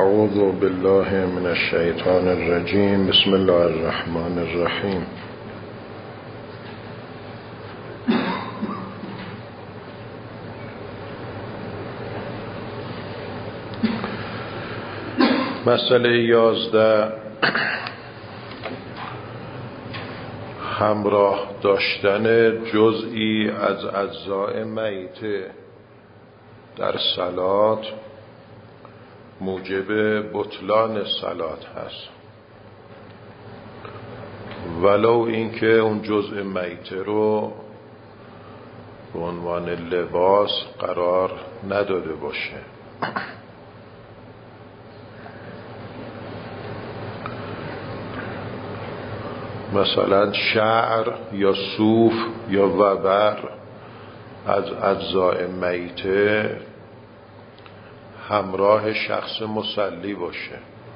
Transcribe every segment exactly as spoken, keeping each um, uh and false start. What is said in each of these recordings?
اعوذ بالله من الشیطان الرجیم. بسم الله الرحمن الرحیم. مسئله یازده، همراه داشتن جزئی از اجزاء میته در صلات موجب بطلان صلات هست، ولو اینکه اون جزء میته رو به عنوان لباس قرار نداده باشه. مثلا شعر یا صوف یا وبر از اجزاء میته همراه شخص مصلی باشه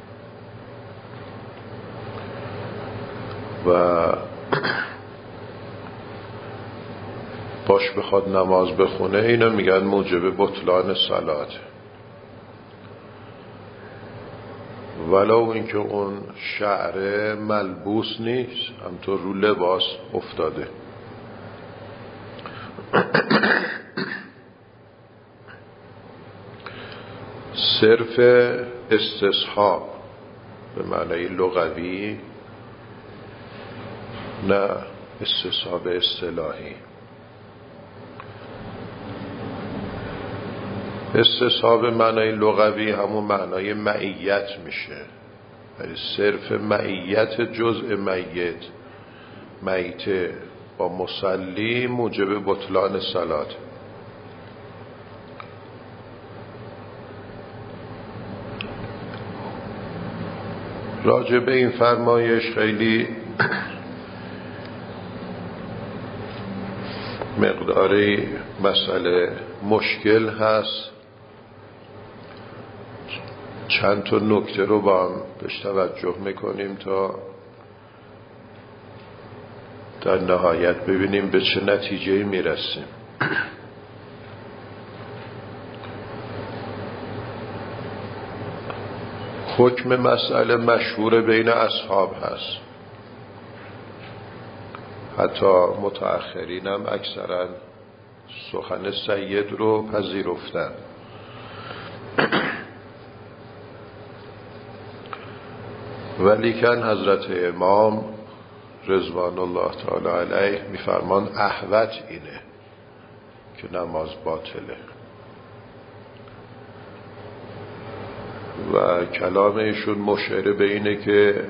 و باش بخواد نماز بخونه، اینا میگن موجب بطلان صلات، ولو اینکه اون شعر ملبوس نیست، همطور رو لباس افتاده. صرف استصحاب به معنی لغوی، نه استصحاب اصطلاحی. استصحاب معنی لغوی همون معنای معیت میشه، یعنی صرف معیت جزء میت میته با مصلی موجب بطلان صلات. راجع به این فرمایش خیلی مقداری مسئله مشکل هست. چند تا نکته رو با هم بهش توجه میکنیم تا در نهایت ببینیم به چه نتیجه‌ای میرسیم. حکم مسئله مشهور بین اصحاب هست، حتی متأخرین هم اکثرا سخن سید رو پذیرفتن. ولیکن حضرت امام رضوان الله تعالی علیه میفرمان احوط اینه که نماز باطله و کلام ایشون مشعر به اینه که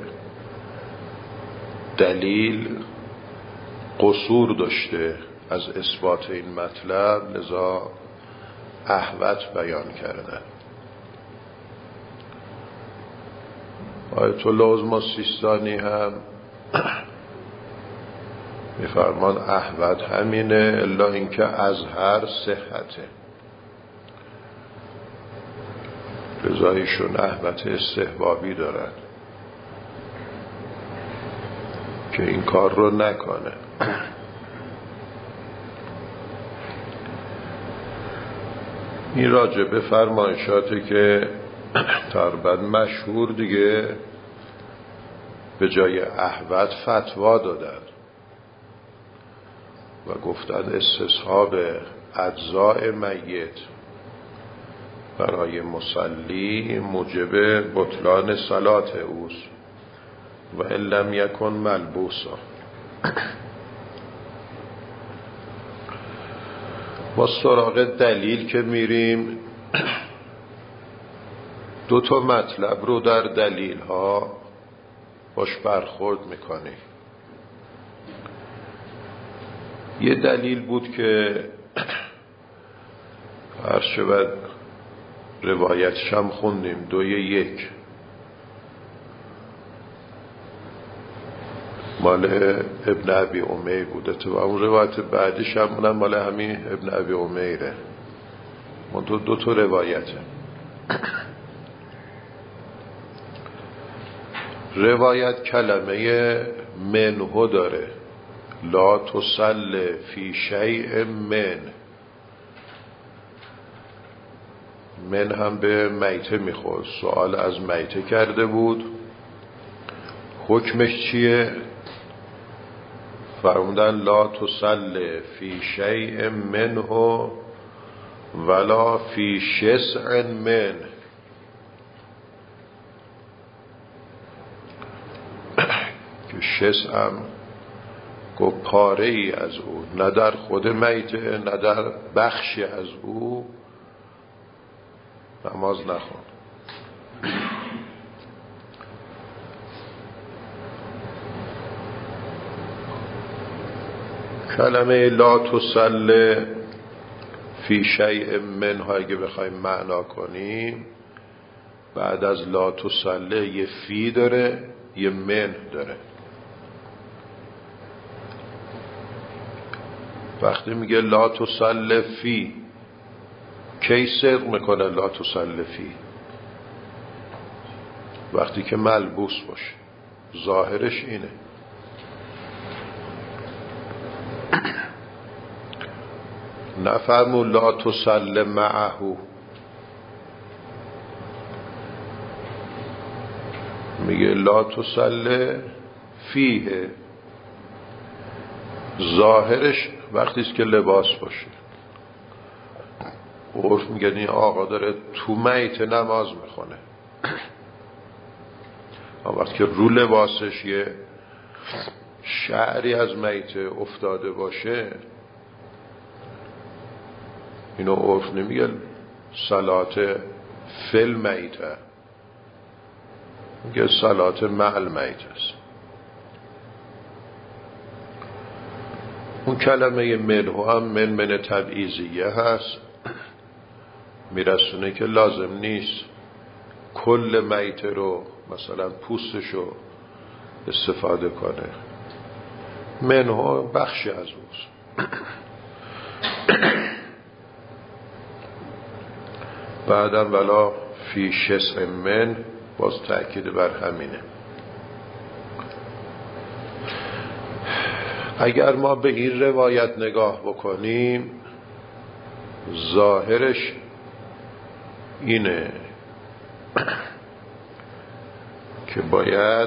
دلیل قصور داشته از اثبات این مطلب، لذا احوط بیان کردن. آیت الله عظمی سیستانی هم میفرمان احوط همینه، الا اینکه اظهر صحته، لذا ایشون احوط استحبابی دارن که این کار رو نکنه. این راجع به فرمایشاتی که تقریبا مشهور دیگه به جای احوط فتوا دادن و گفتن استصحاب اجزاء میت برای مصلی موجب بطلان صلات اوست و ان لم یکن ملبوسا. ما سراغ دلیل که میریم، دو تا مطلب رو در دلیل ها باش برخورد میکنیم. یه دلیل بود که هر شود روایتش هم خوندیم، دوی یک مال ابن ابی امیر بوده و اون روایت بعدیش هم مال همین ابن ابی امیره. من دو, دو تا روایته. روایت کلمه منهو داره، لا تسل فی شیء من، من هم به میته میخورد. سوال از میته کرده بود حکمش چیه؟ فرمودن لا تصلی فی شیء منه ولا فی شسع من. که شسع هم گو پاره ای از او، نه در خود میته نه در بخشی از او نماز نخون. کلمه لا تصلی فی شیء منه اگه بخوایم معنا کنیم، بعد از لا تصلی یه فی داره یه من داره. وقتی میگه لا تصلی فی، کی صدق میکنه لا تصلی فی؟ وقتی که ملبوس باشه. ظاهرش اینه. نفرمون لا تصلی معه، میگه لا تصلی فیه. ظاهرش وقتی است که لباس باشه. عرف میگه این آقا داره تو میت نماز میخونه. اما وقتی که رو لباسش یه شعری از میت افتاده باشه، اینو عرف نمیگه صلات فل میته، میگه صلات معل میت است. اون کلمه منه هم من من تبعیضیه هست، میرسونه که لازم نیست کل میت رو مثلا پوستش رو استفاده کنه. منه بخشی از اوست. بعدم ولا فی شسع من، باز تأکید بر همینه. اگر ما به این روایت نگاه بکنیم، ظاهرش اینه که باید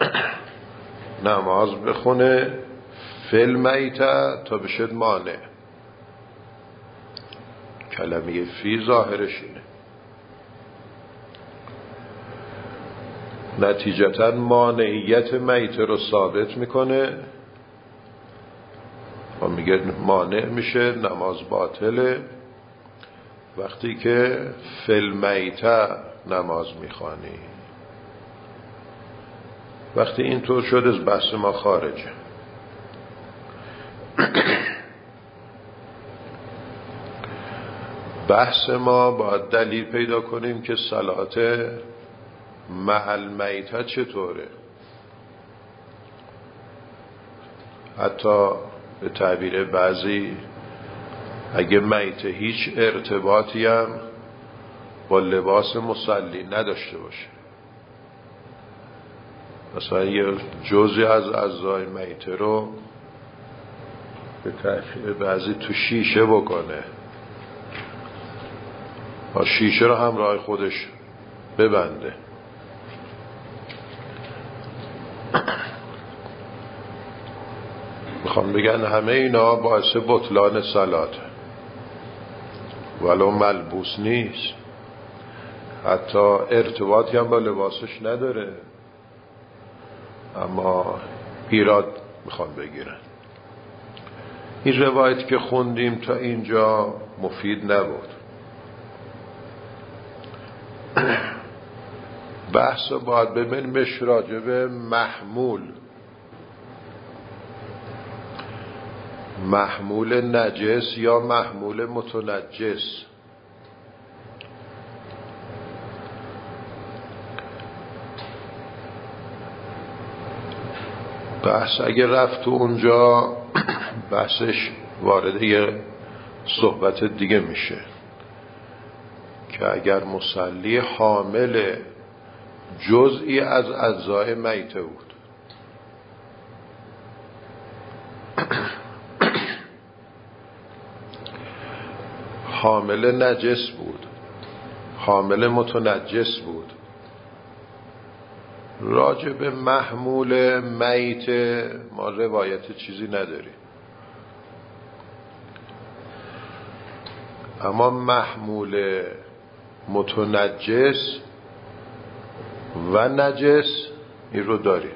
نماز بخونه فل میته تا بشد مانع. کلمه فی ظاهرش اینه. نتیجتا مانعیت میته رو ثابت میکنه و میگه مانع میشه، نماز باطله وقتی که فل میته نماز میخوانی. وقتی اینطور شد از بحث ما خارجه. بحث ما باید دلیل پیدا کنیم که صلات محل میته چطوره. حتی به تعبیر بعضی اگه میته هیچ ارتباطی هم با لباس مصلی نداشته باشه، مثلا یه جزئی از اعضای میته رو به تعبیر بعضی تو شیشه بکنه و شیشه رو همراه خودش ببنده، میخوام بگن همه اینا باعث بطلان صلات ولو ملبوس نیست، حتی ارتباطی هم با لباسش نداره، اما ایراد میخوام بگیرن. این روایت که خوندیم تا اینجا مفید نبود. بحث باید ببینیمش راجع به محمول محمول نجس یا محمول متنجس. بحث اگه رفت تو اونجا بحثش وارد یه صحبت دیگه میشه که اگر مصلی حامل جزئی از اجزای میته بود، حامل نجس بود حامل متنجس بود. راجع به محمول میت ما روایت چیزی نداریم، اما محمول متنجس و نجس این رو داریم.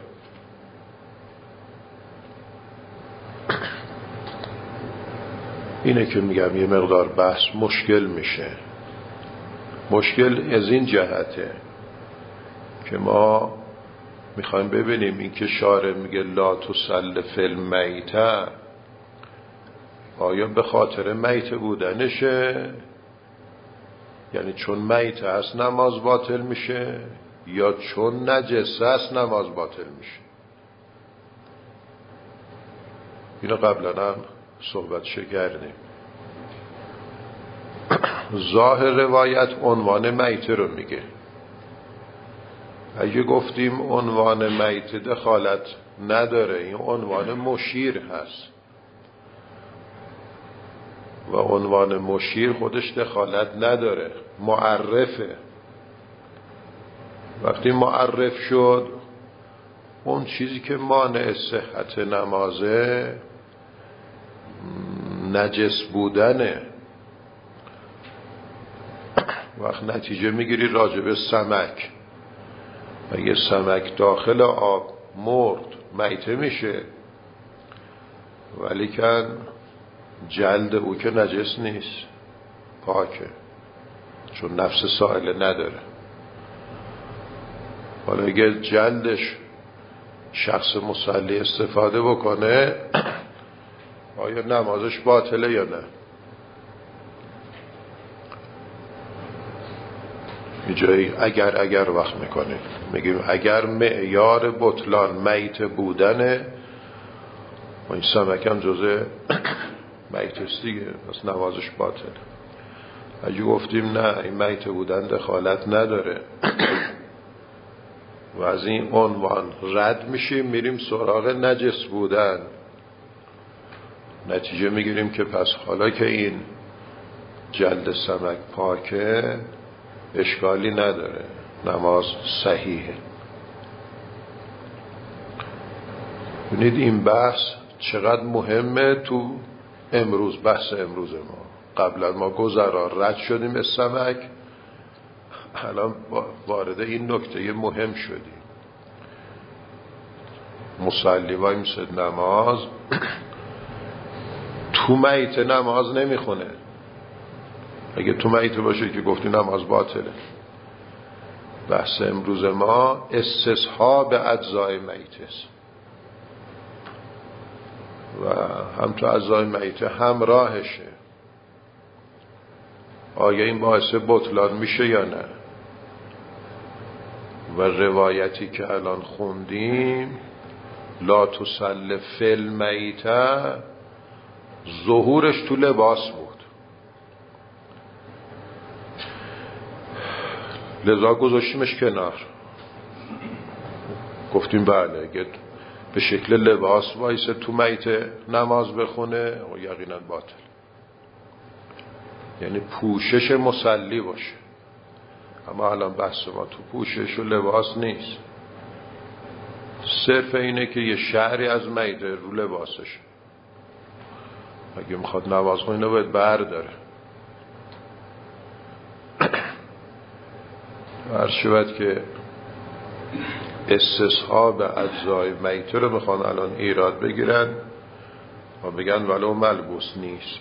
اینه که میگم یه مقدار بحث مشکل میشه. مشکل از این جهته که ما میخوایم ببینیم این که شارع میگه لا تصل فی المیت، آیا به خاطر میت بودنشه، یعنی چون میت هست نماز باطل میشه، یا چون نجس هست نماز باطل میشه؟ اینو قبلا هم صحبتش کردیم. ظاهر روایت عنوان میت رو میگه. اگه گفتیم عنوان میت دخالت نداره، این عنوان مشیر هست و عنوان مشیر خودش دخالت نداره، معرفه. وقتی معرف شد، اون چیزی که مانع صحت نمازه نجس بودنه. وقت نتیجه میگیری راجب سمک، اگه سمک داخل آب مرد میته میشه، ولی کن جلد او که نجس نیست، پاکه، چون نفس سائله نداره. حالا اگه جلدش شخص مصلی استفاده بکنه، آیا نمازش باطله یا نه؟ اینجایی اگر اگر وقت میکنیم، میگیم اگر معیار بطلان میت بودنه، و این سمک هم جزء میت است دیگه، پس نمازش باطله. اگه گفتیم نه این میت بودن دخالت نداره و از این عنوان رد میشیم، میریم سراغ نجس بودن، نتیجه میگیریم که پس حالا که این جلد سمک پاکه اشکالی نداره، نماز صحیحه. ببینید این بحث چقدر مهمه تو امروز، بحث امروز ما. قبلا ما گذرا رد شدیم از سمک، الان وارد این نکته مهم شدیم. مصلی وای میسد نماز تو میت نماز نمیخونه. اگه تو میت باشه که گفتی نماز باطله. بحث امروز ما استصحاب اجزای میت است و هم تو اجزای میت هم راهشه. آیا این باعث بطلان میشه یا نه؟ و روایتی که الان خوندیم لا تصل فی المیت، ظهورش تو لباس بود، لذا گذاشتیمش کنار. گفتیم بله اگه به شکل لباس وایسه تو میت نماز بخونه و یقینا باطل، یعنی پوشش مصلی باشه. اما الان بحث ما تو پوشش و لباس نیست، صرف اینه که یه شعری از میت رو لباسشه. اگه میخواد نماز خونه باید برداره. هر شود که استصحاب اجزای میت رو میخوان الان ایراد بگیرن و بگن ولو ملبوس نیست.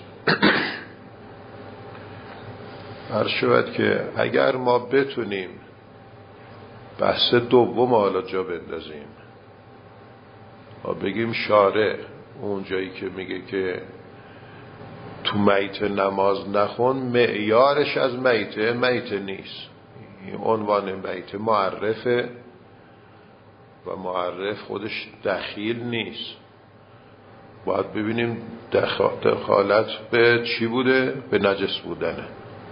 هر شود که اگر ما بتونیم بحث دوم حالا جا بندازیم و بگیم شارع اون جایی که میگه که تو میت نماز نخون، معیارش از میت میت نیست، این عنوان میت معرفه و معرف خودش دخیل نیست. باید ببینیم دخالت به چی بوده؟ به نجس بودنه.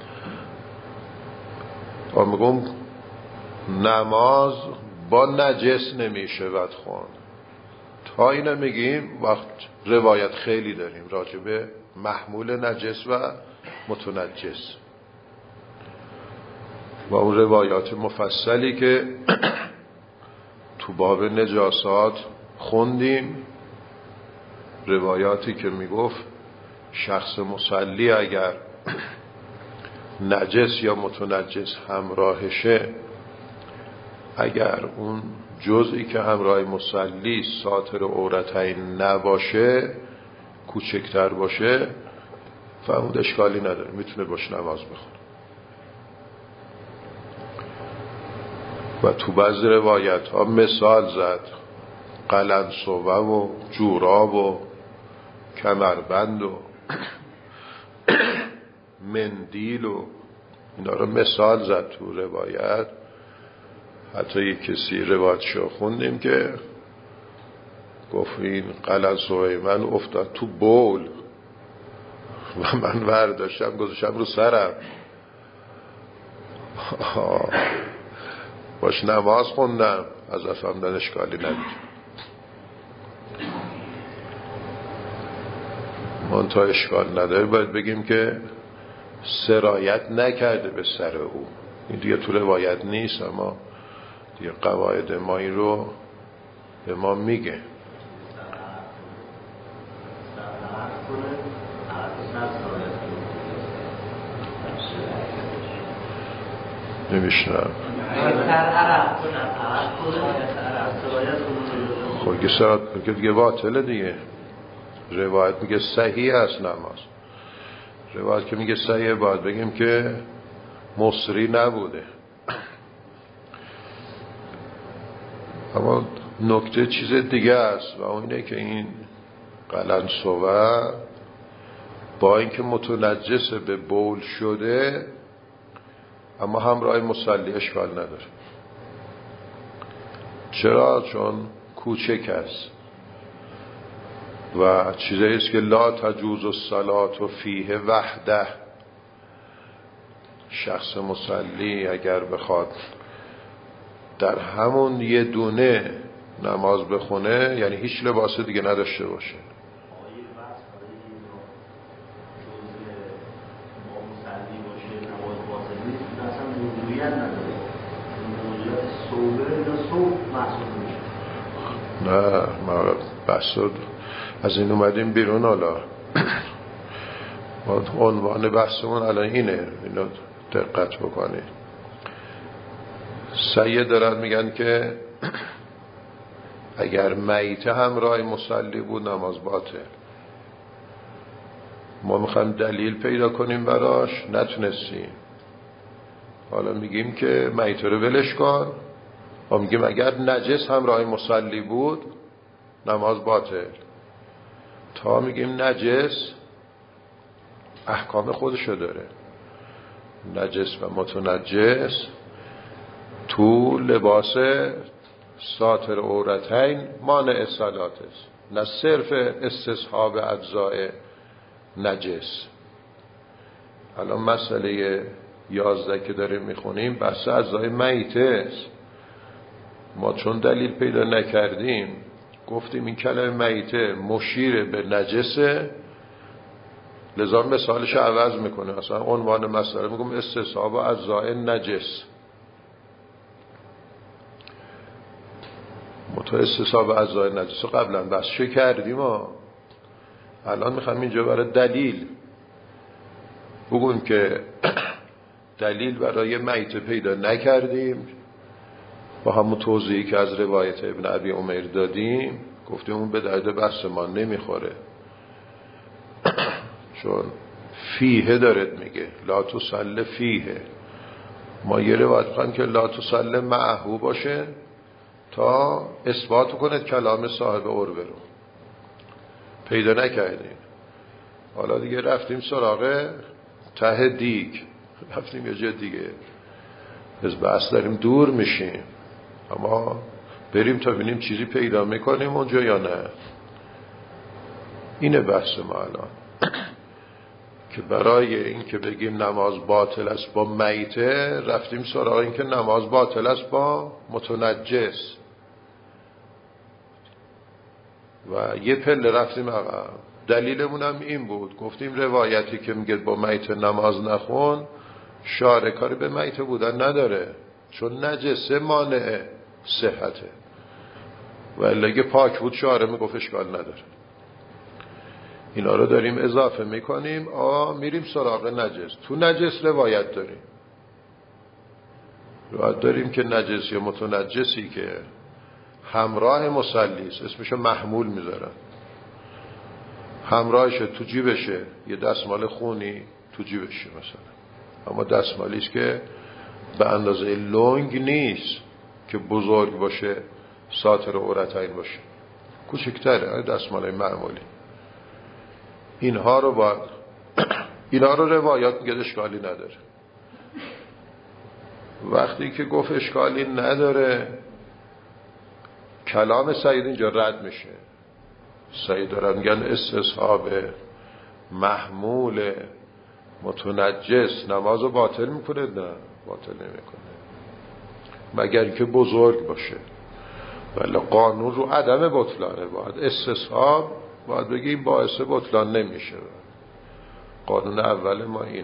و میگم نماز با نجس نمیشه ود خون. تا اینو میگیم وقت روایت خیلی داریم راجع به محمول نجس و متنجس. و اون روایات مفصلی که تو باب نجاسات خوندیم، روایاتی که میگفت شخص مصلی اگر نجس یا متنجس همراهشه، اگر اون جزئی که همراه مصلی ساتر عورتین نباشه، کوچکتر باشه، فرمود اشکالی نداره، میتونه باش نماز بخونه. و تو بعضی روایت ها مثال زد، قلنسوه و جوراب و کمربند و مندیل و اینا رو مثال زد تو روایت. حتی یک کسی روایتشو خوندیم که گفت این قلنسوه من افتاد تو بول و من برداشتم گذاشتم رو سرم. باش نماز خوندم، از افهمدن اشکالی ندید. منتها اشکال نداره، باید بگیم که سرایت نکرده به سر او. این دیگه تو روایت نیست، اما دیگه قواعد ما این رو به ما میگه. نمیشنم خب که سرایت که دیگه باطله دیگه. روایت میگه صحیح است نماز. روایت که میگه صحیح باید بگیم که مصری نبوده. اما نکته چیز دیگه است و اون اینه که این قلنسوه با اینکه متنجس به بول شده، اما همراه مصلی اشکال نداره. چرا؟ چون کوچک است و چیزایی است که لا تجوز الصلاة فیه وحده. شخص مصلی اگر بخواد در همون یه دونه نماز بخونه، یعنی هیچ لباس دیگه نداشته باشه. نه ما بحث از این اومدیم بیرون. حالا عنوان بحثمون الان اینه، اینو دقت بکنید. سید دارن میگن که اگر میته همراه مصلی بود نماز باطل. ما میخوایم دلیل پیدا کنیم براش، نتونستیم. حالا میگیم که میته رو ولش کن. ما میگیم اگر نجس همراه مصلی بود نماز باطل. تا میگیم نجس احکام خودشو داره. نجس و متنجس تو لباس ساتر عورتین مانع صلات است، نه صرف استصحاب اجزاء نجس. الان مسئله یازده که داریم میخونیم بحث اجزای میته است. ما چون دلیل پیدا نکردیم گفتیم این کلمه میته مشیر به نجسه، لذا مثالش عوض میکنه. اصلا عنوان مسئله میگم استصحاب اجزاء نجس. متو استصحاب اجزاء نجس قبلا بس چه کردیم ها. الان میخوام اینجا برای دلیل بگم که دلیل برای میته پیدا نکردیم. با همون توضیحی که از روایت ابن ابی عمیر دادیم گفتیم اون به درد بحث ما نمیخوره. چون فیه دارد میگه لا تصلی فیه. ما یه روایت بخوایم که لا تصلی معهو باشه تا اثبات کنید کلام صاحب عروه رو. پیدا نکردیم. حالا دیگه رفتیم سراغ ته دیگ، رفتیم یه جا دیگه. از بحث داریم دور میشیم، اما بریم تا ببینیم چیزی پیدا میکنیم اونجا یا نه. اینه بحث ما الان. که برای این که بگیم نماز باطل است با میته، رفتیم سراغ این که نماز باطل است با متنجس و یه پله رفتیم عقب. دلیلمون هم این بود، گفتیم روایتی که میگه با میته نماز نخون شارع کاری به میته بودن نداره، چون نجسه مانع صحته، ولی اگه پاک بود شارع میگفت اشکال نداره. اینا رو داریم اضافه میکنیم. آ میریم سراغ نجس. تو نجس روایت داریم روایت داریم که نجس یا متنجسی که همراه مصلی است، اسمشو محمول میذارن، همراهشه تو جیبشه، یه دستمال خونی تو جیبشه مثلا، اما دستمالی است که به اندازه لنگ نیست که بزرگ باشه، ساتر عورتین باشه، کوچکتره، دستمال معمولی. اینها رو باید اینا رو روایات میگه اشکالی نداره. وقتی که گفت اشکالی نداره، کلام سعید اینجا رد میشه. سعید دارن میگن استصحاب محمول متنجس نمازو باطل میکنه؟ نه، باطل نمیکنه مگر که بزرگ باشه، ولی قانون رو عدم بطلانه. باید استصحاب باید بگی باعث بطلان نمیشه. قانون اول ما اینه.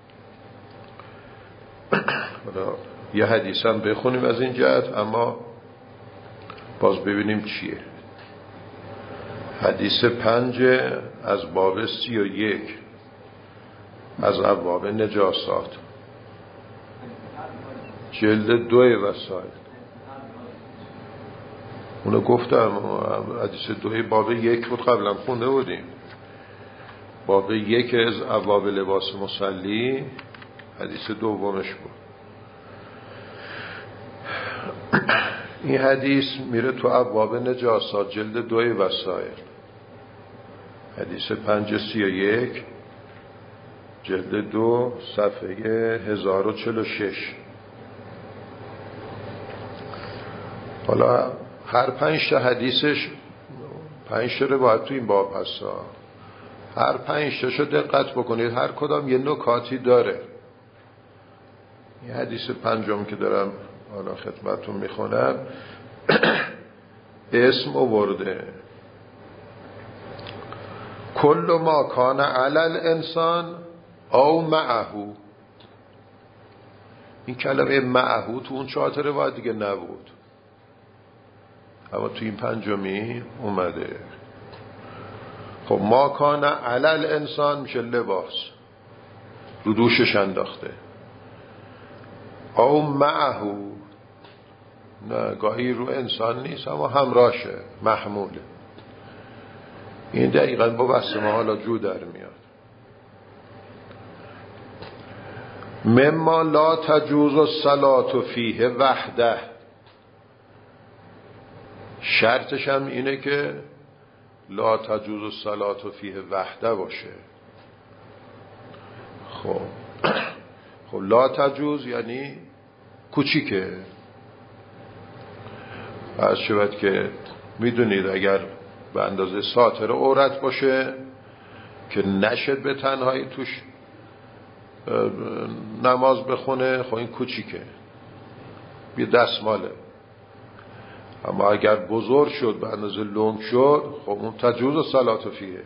یه حدیث هم بخونیم از این جهت، اما باز ببینیم چیه. حدیث پنج از باب سی و یک از ابواب نجاسات، جلد دوی وسائل. اونو گفتم حدیث دوی باب یک بود، قبلا خونده بودیم. باب یک از ابواب لباس مصلی حدیث دومش بود. این حدیث میره تو ابواب نجاسات جلد دوی وسائل، حدیث پنج سی و یک جلد دو صفحه هزار و چل و شش. حالا هر پنج تا حدیثش پنج تا روایت تو این باب هستا، هر پنج تاشو دقت بکنید، هر کدام یه نکاتی داره. این حدیث پنجم که دارم حالا خدمتتون میخونم اسم آورده کل ما کان علی الانسان او معهو. این کلمه معهو تو اون چهار تا روایت دیگه نبود، اما تو این پنجمی اومده. خب ما کان علی الانسان میشه لباس، رو دوشش انداخته. او معهو نه، گاهی رو انسان نیست اما همراهشه، محموله. این دقیقاً با بحث ما حالا جو در میاد. مما لا تجوز الصلاة فیه وحده، شرطش هم اینه که لا تجوز الصلاة فیه وحده باشه. خب خب لا تجوز یعنی کوچیکه. از شود که میدونید اگر به اندازه ساتر عورت باشه که نشد به تنهایی توش نماز بخونه، خب این کوچیکه، یه دستماله. اما اگر بزرگ شد به اندازه لنگ شد، خب اون تجوز الصلاة فیه.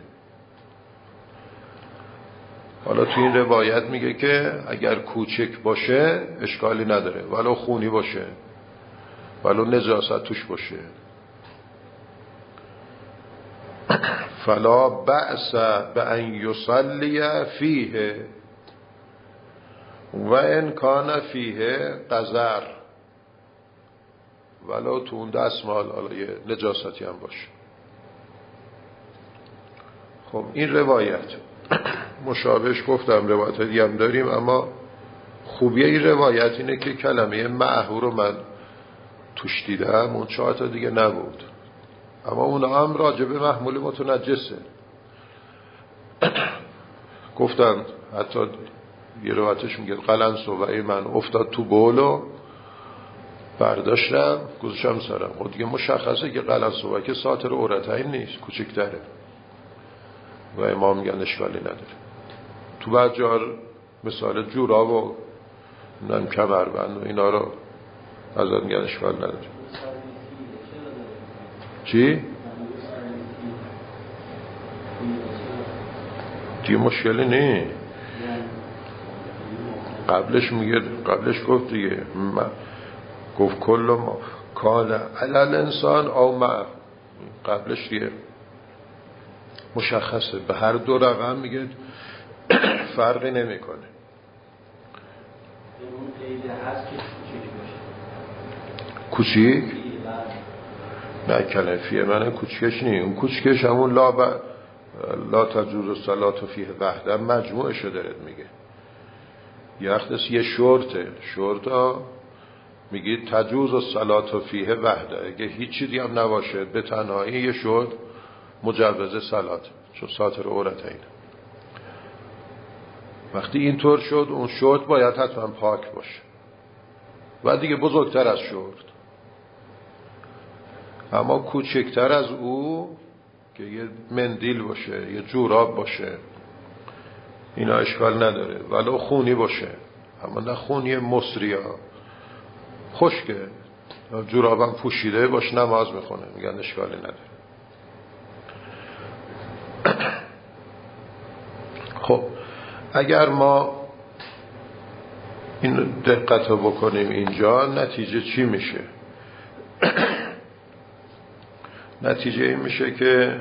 حالا تو این روایت میگه که اگر کوچک باشه اشکالی نداره، ولو خونی باشه، ولو نجاست توش باشه. فلا بأس بأن یصلی فیه و ان کان فیه قذر، ولو تو اون دستمال حالا یه نجاستی هم باشه. خب این روایت مشابهش گفتم روایت دیگه هم داریم، اما خوبیه این روایت اینه که کلمه معهو رو من توش دیدم، اون چهار تا دیگه نبود، اما اون هم راجع به محمول متنجسه. گفتم حتی یه روایتش میگه قلنسو و من افتاد تو بولو، برداشتم گذاشتم سرم. خب دیگه مشخصه که قلنسو که ساتر عورتین نیست، کوچکتره، و امام میگن اشکالی نداره. تو بعد جار مثال جوراب و نم کمربند و اینا رو ازت میگن اشکال نداره. چی؟ دیگه مشکلی نی. قبلش میگه، قبلش گفت دیگه، گفت کل ما کان علل انسان او ما، قبلش دیگه مشخصه، به هر دو رقم میگه فرقی نمیکنه. کوچیک نه، کلمه فیه معنی کوچکش نیست، اون کوچکش همون لا ب... لا تجوز الصلاة فیه وحده مجموعشو دارد میگه. یه وقت یه شورته، شورتا میگی تجوز الصلاة فیه وحده، اگه هیچی دیگه هم نباشه به تنهایی یه شورت مجوز صلات، چون ساتر عورت اینه. وقتی اینطور شد اون شورت باید حتما پاک باشه و دیگه بزرگتر از شورت. اما کوچکتر از او که یه مندیل باشه، یه جوراب باشه، اینا اشکال نداره، ولو خونی باشه، اما نه خونی مصریا، خشکه، جورابم پوشیده باش نماز میخونه، میگن اشکالی نداره. خب اگر ما این دقت رو بکنیم اینجا، نتیجه چی میشه؟ نتیجه این میشه که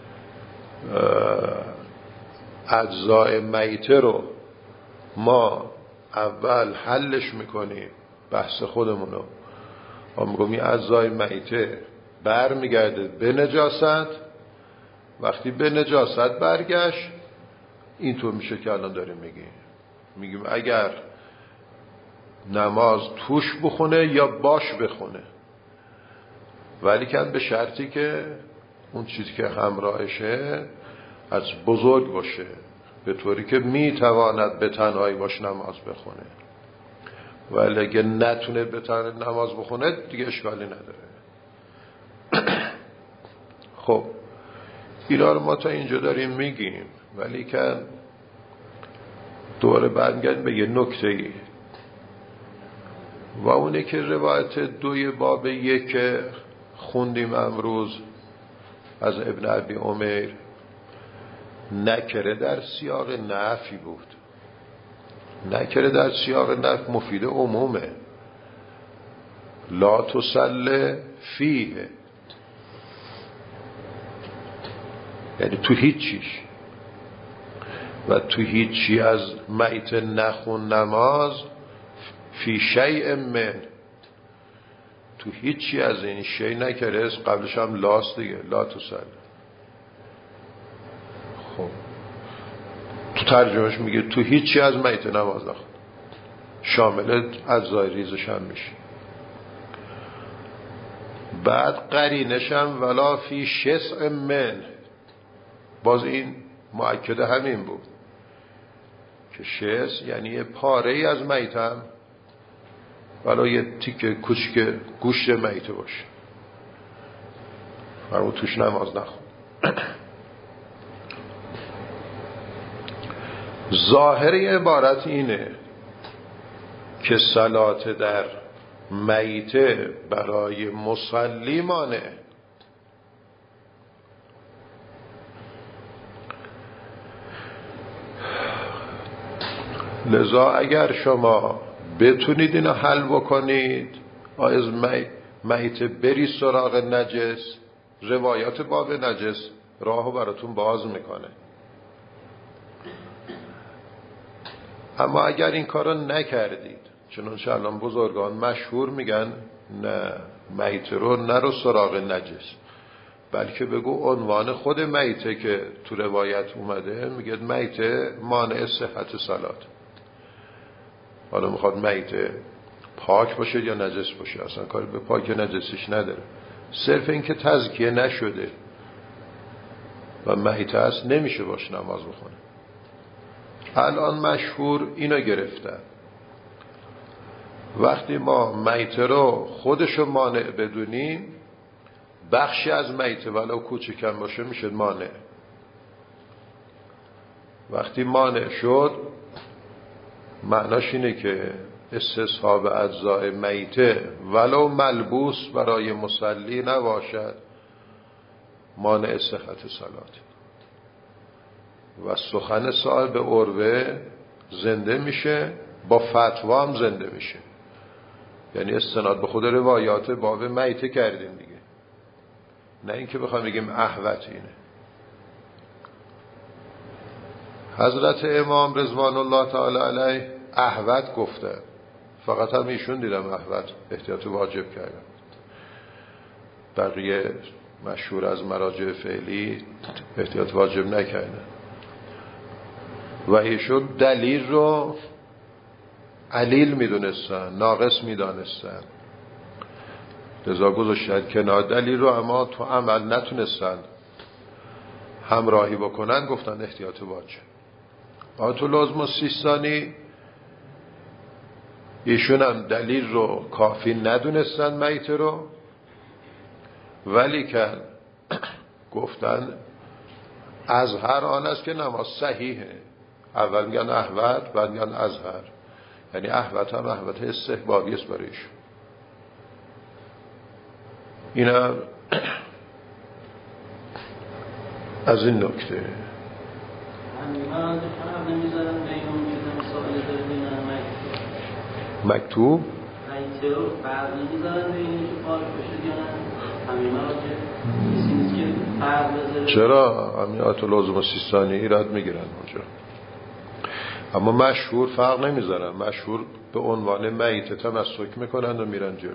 اجزای میته رو ما اول حلش میکنیم، بحث خودمونو ما میگم این اجزای میته بر میگرده به نجاست. وقتی به نجاست برگشت اینطور میشه که الان داریم میگیم، میگیم اگر نماز توش بخونه یا باش بخونه، ولی که به شرطی که اون چیزی که همراهشه از بزرگ باشه، به طوری که میتواند به تنهایی باش نماز بخونه. ولی اگه نتونه به تنهایی نماز بخونه دیگه اشکالی نداره. خب اینا رو ما تا اینجا داریم میگیم، ولی که دوباره برمیگردیم به یه نکته ای، و اونه که روایت دوی باب یک خوندیم امروز از ابن ابی عمر نکره در سیاق نفی بود. نکره در سیاق نفی مفید عمومه، لا تصلی فیه، یعنی تو هیچیش، و تو هیچی از میت نخون نماز، فی شیء من، تو هیچی از این شیء نکره، قبلش هم لاست دیگه، لا تصلی. خب تو ترجمهش میگه تو هیچی از میت نماز نخون، شامل اجزای ریزش هم میشه. بعد قرینش هم ولا فی شسع من، باز این مؤکد همین بود که شس یعنی یه پاره ای از میتم، ولا یه تیکه کوچک گوشت میته باشه، فرمود توش نماز نخون. ظاهر عبارت اینه که صلات در میته برای مصلی مانه. لذا اگر شما بتونید اینو حل بکنید، از میته بری سراغ نجس، روایات باب نجس راهو براتون باز میکنه. اما اگر این کارو نکردید، چنانچه الان بزرگان مشهور میگن نه میته رو نرو سراغ نجس، بلکه بگو عنوان خود میته که تو روایت اومده میگه میته مانع صحت صلات. حالا میخواد میته پاک باشه یا نجس باشه، اصلا کاری به پاک یا نجسش نداره، صرف این که تزکیه نشده و میته هست نمیشه باش نماز بخونه. الان مشهور اینو گرفتن، وقتی ما میته رو خودشو مانع بدونیم، بخشی از میته ولو کوچکم باشه میشه مانع. وقتی مانع شد معناش اینه که استصحاب اجزای میته ولو ملبوس برای مصلی نباشد مانع صحت صلات. و سخن صاحب عروه زنده میشه با فتوا هم زنده میشه. یعنی استناد به خود روایات باب میته کردیم دیگه، نه اینکه بخوام بگیم احوت اینه. حضرت امام رضوان الله تعالی علیه احوت گفتن، فقط هم ایشون دیدم احوت احتیاط واجب کردن. بقیه مشهور از مراجع فعلی احتیاط واجب نکردن و ایشون دلیل رو علیل میدونستن، ناقص میدانستن، لذا گذاشتن کنار دلیل رو، اما تو عمل نتونستن همراهی بکنن، گفتن احتیاط واجب. آیت الله سیستانی ایشون هم دلیل رو کافی ندونستن میت رو، ولی که گفتن ازهر آن است که نماز صحیحه. اول میگن احوت، بعد میگن ازهر، یعنی احوت هم احوت استحبابی است برای ایشون. اینم از این نکته. مکتوب چرا امیات لازم سیستانی ایراد میگیرن اونجا، اما مشهور فرق نمیذارن. مشهور به عنوان میت تمسک میکنن و میرن جلو.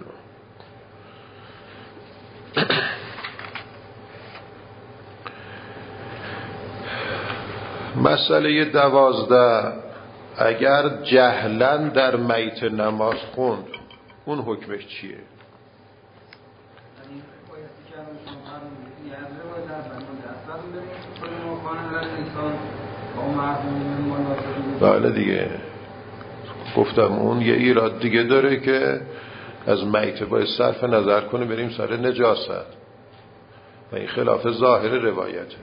مسئله دوازده، اگر جهلن در میت نماز خوند اون حکمش چیه؟ بله دیگه، گفتم اون یه ایراد دیگه داره که از میت باید صرف نظر کنه بریم سر نجاست و این خلاف ظاهر روایته.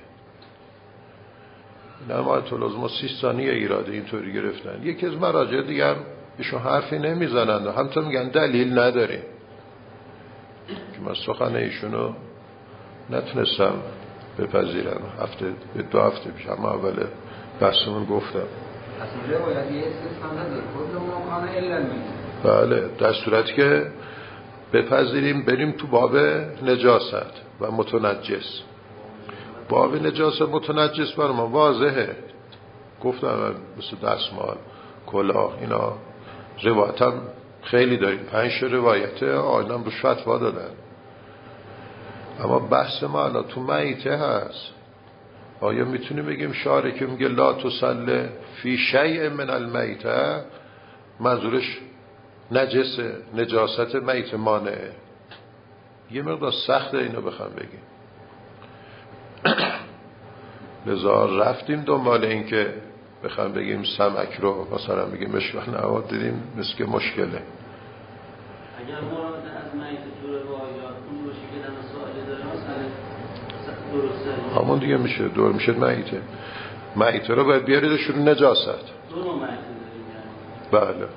نمایت لازم سیستانی ایراده اینطوری گرفتن. یکی از مراجع دیگه هم ایشون حرفی نمیزنند و همتا میگن دلیل نداره، که من سخن ایشونو نتونستم بپذیرم. هفته دو هفته پیش هم اول بحثمون گفتم اصلا روایت یه استثنا نداره، کل ما کان الا المیت. بله، در صورتی که بپذیریم بریم تو باب نجاست و متنجس. باب نجاست متنجس برای ما واضحه. گفتم مثل دستمال، کلاه، اینا روایت هم خیلی داریم، پنج روایته آینام رو فتوا دادن. اما بحث ما الان تو میته هست. آیا میتونیم بگیم شارع که میگه لا تصلی فی شیء من المیته منظورش نجسه، نجاست میت مانعه؟ یه مقدار سخته اینو بخوام بگیم. لذا رفتیم دنبال این که بخوام بگیم سمک رو مثلا بگیم مشوه نواد دیدیم مثل که مشکله. اگر مراد از میت تو روایات اون باشه که دم سوالی داره مثلا درسته همون دیگه میشه دور میشه میته. میته رو باید بیاریدش رو نجاست. دو نوع میته داریم بله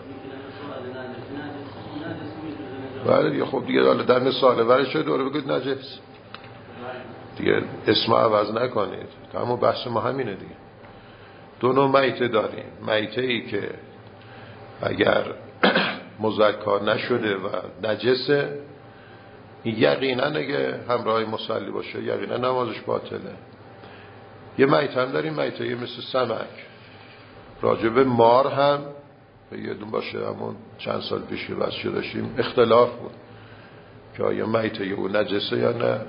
بله دیگه. خب دیگه حالا در مثال ورش شده دوره بگید نجس دیگه، اسم عوض نکنید. همون بحث ما همینه دیگه. دو نوع میته داریم. میته ای که اگر مذکر نشده و نجسه، یقینا اگه همراه مصلی باشه یقینا نمازش باطله. یه میته هم داریم، میته مثل سمک. راجب مار هم به یه دون باشه، همون چند سال پیش بحث شده داشتیم، اختلاف بود که آیا میته او نجسه یا نه.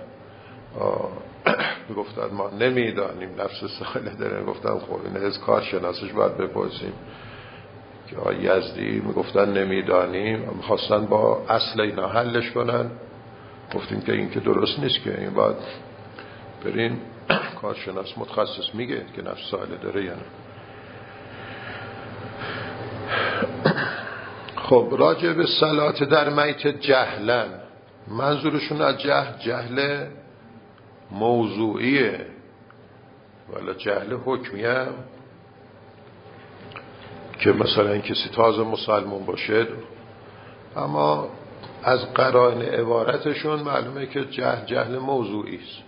گفتن ما نمیدانیم، نفس ساله داره. گفتم خب این از کارشناسش باید بپرسیم که آقای یزدی میگفتن نمیدانیم، میخواستن با اصل اینا حلش کنن. گفتیم که این که درست نیست، که این باید برین کارشناس متخصص میگه که نفس ساله داره یا نه. خب راجع به صلات در میت جهلن، منظورشون از جهل جهل موضوعیه ولی جهل حکمیه، که مثلا کسی تازه مسلمان باشه، اما از قرائن عبارتشون معلومه که جهل جهل موضوعی است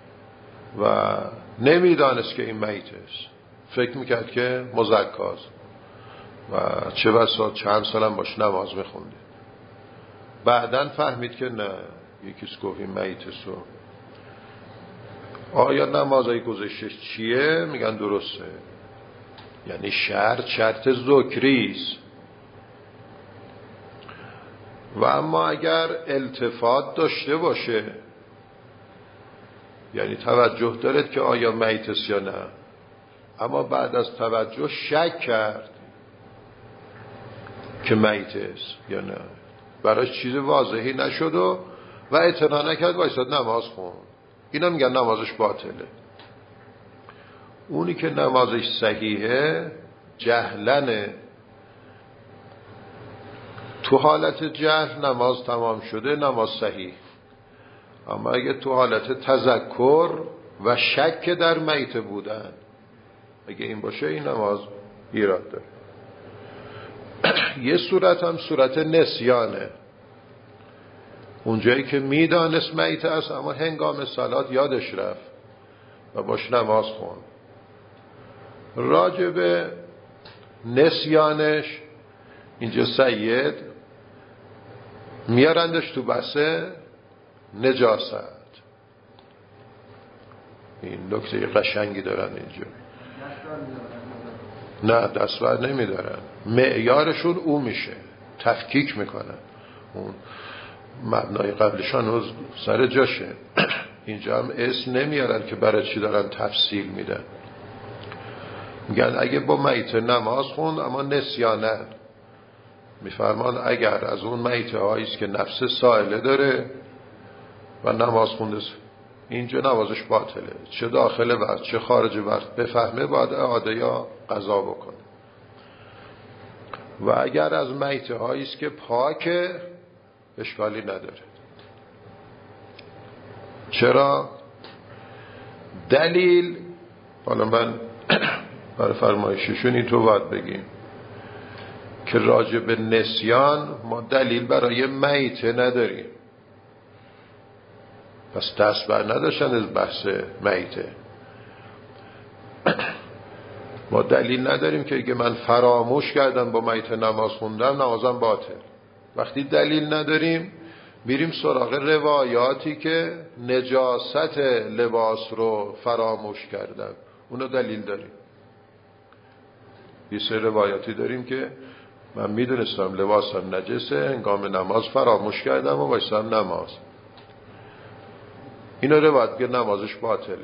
و نمیدانست که این میت است، فکر میکرد که مزکاست. و چه بسا چند سالم باش نماز میخونده. بعدن فهمید که نه، یکیش گفت این میتسو آیا نمازهای گذشتش چیه؟ میگن درسته، یعنی شرط شرط ذکریست. و اما اگر التفات داشته باشه، یعنی توجه دارد که آیا میتست یا نه، اما بعد از توجه شک کرد که میتست یا نه، براش چیز واضحی نشد و و اعتنا نکرد، وایساد نماز خون، اینا میگن نمازش باطله. اونی که نمازش صحیحه جهلنه، تو حالت جهل نماز تمام شده، نماز صحیح. اما اگه تو حالت تذکر و شک در میت بودن، اگه این باشه این نماز ایراد داره. یه صورت هم صورت نسیانه، اونجایی که میدانست میت است اما هنگام صلات یادش رفت و باش نماز خون. راجع به نسیانش اینجا سید میارندش تو بحث نجاست. این نکته قشنگی دارن اینجا. نه دستور نمیدارن، معیارشون او میشه، تفکیک میکنن. اون مبنای قبلشان روز سر جاشه. اینجا هم اسم نمیارن که برای چی دارن تفصیل میدن. میگن اگه با میت نماز خوند اما نسیانن، میفرمان اگر از اون میت هاییست که نفس سائله داره و نماز خونده، اینجا نمازش باطله، چه داخل وقت چه خارج وقت بفهمه باید اعاده یا قضا بکنه. و اگر از میت هاییست که پاکه اشکالی نداره. چرا؟ دلیل، حالا من برای فرمایششون این تو باید بگیم که راجع به نسیان ما دلیل برای میته نداریم، پس دست بر نداشتن از بحث میته. ما دلیل نداریم که اگه من فراموش کردم با میته نماز خوندم نمازم باطل. وقتی دلیل نداریم میریم سراغ روایاتی که نجاست لباس رو فراموش کردن، اونو دلیل داریم. یه سری روایاتی داریم که من میدونستم لباسم نجسه، هنگام نماز فراموش کردم و وایسادم نماز، اینو روایت که نمازش باطله.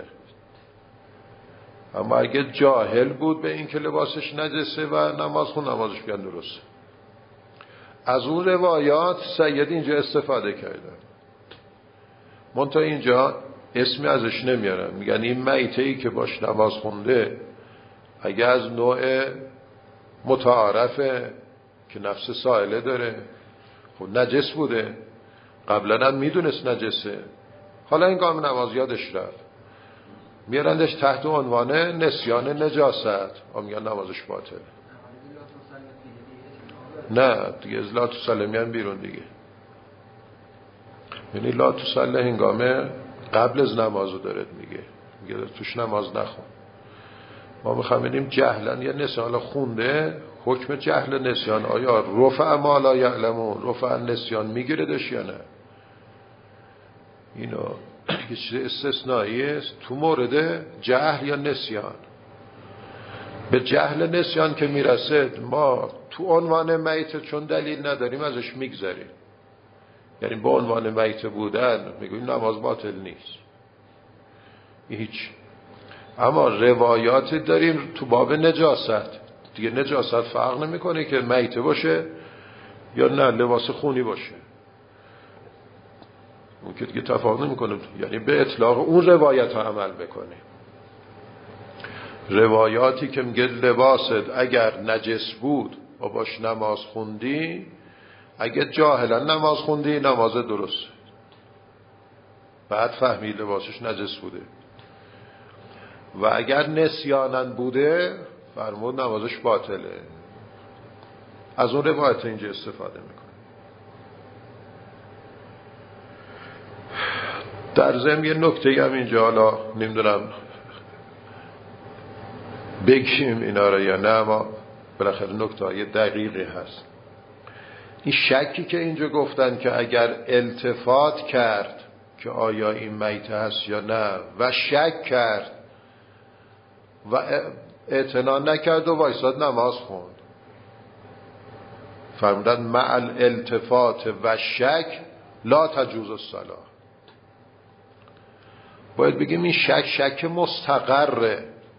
اما اگه جاهل بود به این که لباسش نجسه و نماز خون، نمازش بیان درسته. از اون روایات سید اینجا استفاده کردن، منتها اینجا اسمی ازش نمیارن. میگن این میتهی که باش نماز خونده اگه از نوع متعارفه که نفس سائله داره، خب نجس بوده، قبلا هم میدونست نجسه، حالا این گام نماز یادش رفت، میارندش تحت عنوان نسیان نجاست، و میگن نمازش باطل. نه دیگه از لا تصلی میان بیرون دیگه، یعنی لا تصلی هنگامه قبل از نمازو دارد میگه، میگه توش نماز نخون. ما میخوام ببینیم جهلن یا نسیان خونده، حکم جهل نسیان آیا رفع ما لا یعلمون، رفع نسیان میگیردش یا نه؟ اینو یه چیز استثنایی است تو مورد جهل یا نسیان. به جهل نسیان که میرسد ما تو عنوان میت چون دلیل نداریم ازش میگذاریم، یعنی با عنوان میت بودن میگویم نماز باطل نیست، هیچ. اما روایات داریم تو باب نجاست دیگه، نجاست فرق نمیکنه که میت باشه یا نه لباس خونی باشه، اون که دیگه تفاوت نمیکنه، یعنی به اطلاق اون روایت ها عمل بکنه. روایاتی که میگه لباست اگر نجس بود و باش نماز خوندی، اگه جاهلا نماز خوندی نماز درست، بعد فهمی لباسش نجس بوده، و اگر نسیانن بوده فرمود نمازش باطله. از اون روایت اینجا استفاده میکنه. در ضمن یه نکته هم اینجا، حالا نمیدونم بگیم اینا رو یا نه، اما بالاخره نکته های دقیقی هست. این شکی که اینجا گفتن که اگر التفات کرد که آیا این میته هست یا نه و شک کرد و اعتنا نکرد و وایساد نماز خوند، فرمودن مع الالتفات و شک لا تجوز الصلاة. باید بگیم این شک شک مستقره،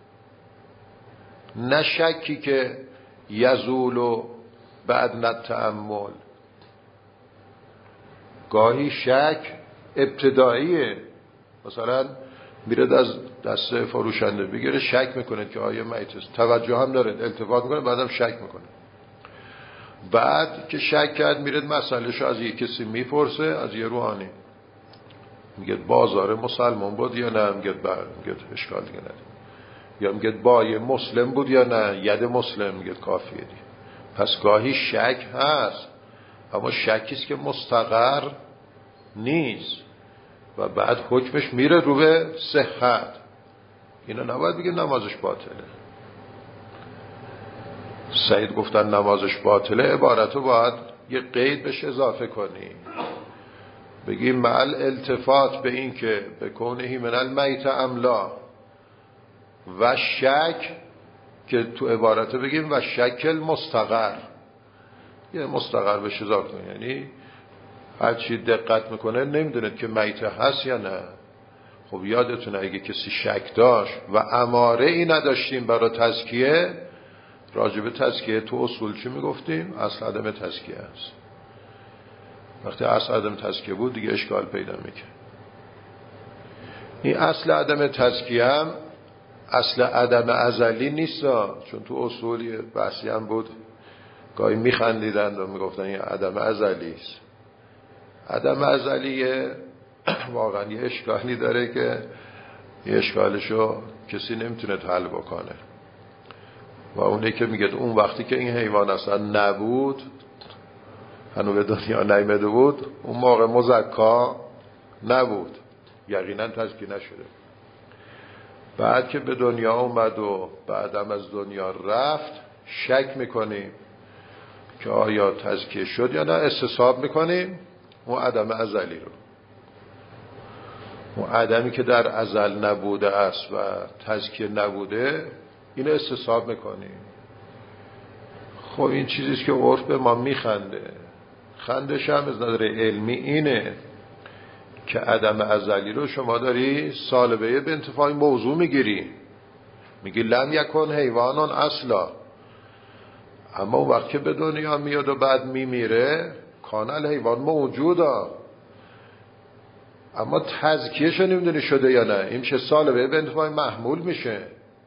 نه شکی که یزول و بعد نتأمل. گاهی شک ابتداییه، مثلا میره از دست فروشنده بگیره شک میکنه که آیا میت است، توجه هم داره، التفات میکنه، بعدم شک میکنه. بعد که شک کرد میره مسئلهشو از یک کسی میپرسه، از یه روحانی، میگه بازار مسلمان بود یا نه، میگه بله، میگه اشکال دیگه نداره. یا میگه بای مسلم بود یا نه، ید مسلم، میگه کافیه دیگه. پس گاهی شک هست، اما شکیست که مستقر نیست و بعد حکمش میره رو به صحت. اینا نباید بگیم نمازش باطله. سعید گفتن نمازش باطله، عبارتو باید یه قید بهش اضافه کنی، بگیم مع التفات به این که به کونه من المیت املا و شک، که تو عبارتو بگیم و شکل مستقر، یه مستقر بهش اضافه کنی. یعنی هر چی دقت میکنه نمیدونه که میت هست یا نه. خب یادتونه اگه کسی شک داشت و اماره ای نداشتیم برای تزکیه، راجب تزکیه تو اصول چی میگفتیم؟ اصل عدم تزکیه است. وقتی اصل عدم تزکیه بود دیگه اشکال پیدا میکنه. این اصل عدم تزکیه هم اصل عدم ازلی نیست، چون تو اصولی بحثی هم بود گاهی میخندیدند و میگفتن این عدم ازلی است. عدم ازلیه واقعا یه اشکالی داره که یه اشکالشو کسی نمیتونه حل بکنه، و اونه که میگه اون وقتی که این حیوان اصلا نبود، هنو به دنیا نیامده بود، اون موقع مزکا نبود، یقینا تزکیه نشده. بعد که به دنیا اومد و بعدم از دنیا رفت، شک میکنیم که آیا تزکیه شد یا نه، استصحاب میکنیم اون عدم ازلی رو، اون عدمی که در ازل نبوده است و تزکیه نبوده، اینو استصحاب میکنیم. خب این چیزیست که عرف به ما میخنده. خندش هم از نظر علمی اینه که عدم ازلی رو شما داری سالبه به انتفاع موضوع میگیری، میگی لم یکن حیوانان اصلا، اما اون وقت که به دنیا میاد و بعد میمیره کان الحیوان موجودا، اما تزکیهش رو نمیدونی شده یا نه. این چه سالبه به انتفاع محمول میشه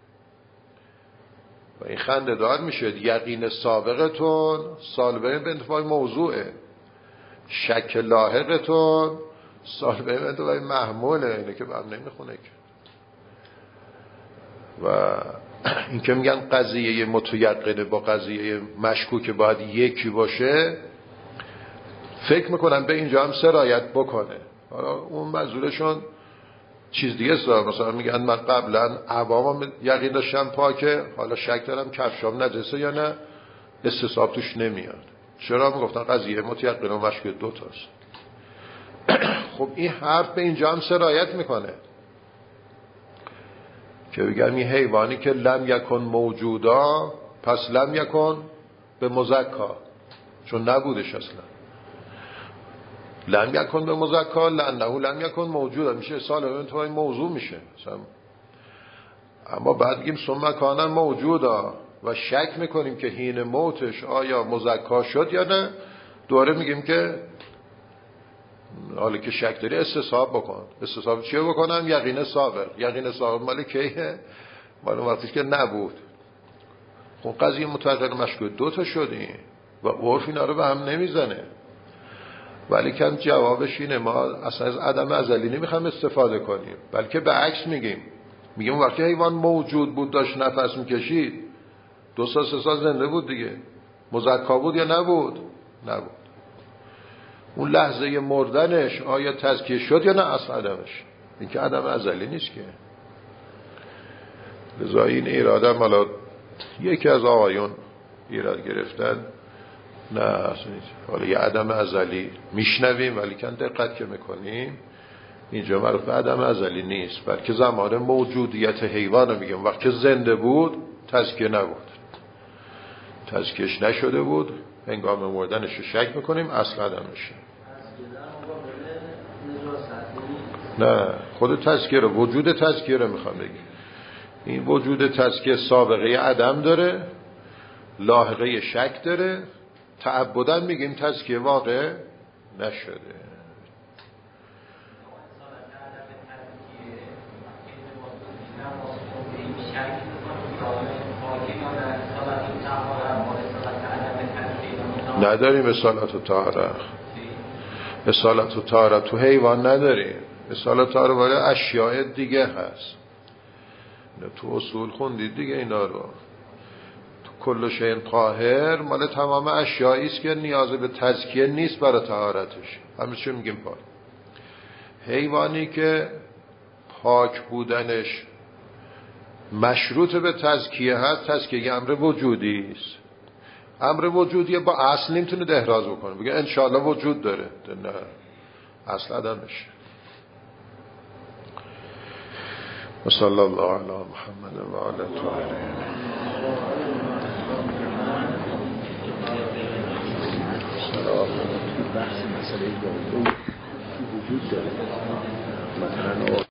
و این خنده دار میشه. یقین سابقتون سالبه به انتفاع موضوعه، شک لاحقتون سالبه به انتفاع محموله. اینه که هم نمیخونه که. و این که میگن قضیه متیقنه با قضیه مشکوک باید یکی باشه، فکر میکنم به اینجا هم سرایت بکنه. حالا اون منظورشون چیز دیگه است. مثلا میگن من قبلا عوامم یقین داشتم پاکه، حالا شک دارم کفشام نجسه یا نه، استصحاب توش نمیاد. چرا؟ میگفتن قضیه متیقنه و مشکوک دو تاست. خب این حرف به اینجا هم سرایت میکنه که بگم این حیوانی که لم یکن موجودا، پس لم یکن به مزکا، چون نبودش اصلا. لم یکن به مزکا لانه لم یکن موجودا میشه سال انتهای موضوع میشه مثلا. اما بعد بگیم ثم کان موجودا و شک میکنیم که حین موتش آیا مزکا شد یا نه، دوره میگیم که حالا که شک داری استصحاب بکن. استصحاب چیه بکنم؟ یقین سابق. یقین سابق مال کیه؟ مال وقتی که نبود. خب قضیه متوقع مشکوک دو تا شدیم و عرف اینا رو به هم نمیزنه. ولی کم جوابش اینه ما اصلا از عدم ازلی نمیخوام استفاده کنیم، بلکه به عکس میگیم. میگیم وقتی حیوان موجود بود داشت نفس میکشید، دو سال سه سال زنده بود دیگه، مزکا بود یا نبود؟ نبود. اون لحظه مردنش آیا تزکیه شد یا نه اصلا عدمش؟ این که عدم ازلی نیست که. لذا این ایراده مالا یکی از آقایون ایراد گرفتن نه اصلا حالا یه عدم ازلی میشنویم ولی کن دقت که میکنیم اینجا معروف به عدم ازلی نیست، بلکه زمان موجودیت حیوان رو میگم. وقتی زنده بود تزکیه نبود، تزکیهش نشده بود، هنگام مردنش رو شک میکنیم اصل عدمشه. نه خود تزکیه رو، وجود تزکیه رو میخوام بگیم. این وجود تزکیه سابقه عدم داره، لاحقه شک داره، تعبداً میگیم تزکیه واقع نشده. نداریم اصالت و طهارت، اصالت و طهارت تو حیوان نداریم. اصالت و طهارت ولی اشیاء دیگه هست، تو اصول خوندید دیگه اینا رو. تو کل شیء طاهر مال تمام اشیایی است که نیاز به تزکیه نیست برای طهارتش، همیشه میگیم پاک. حیوانی که پاک بودنش مشروط به تزکیه هست، تزکیه امر وجودی است. امر وجودی با اصل نمیتونه احراز بکنه بگه انشاءالله وجود داره، نه اصل عدمش. و صلی الله علی محمد و آله الطاهرین. بحث مسئله وجود داره مثلا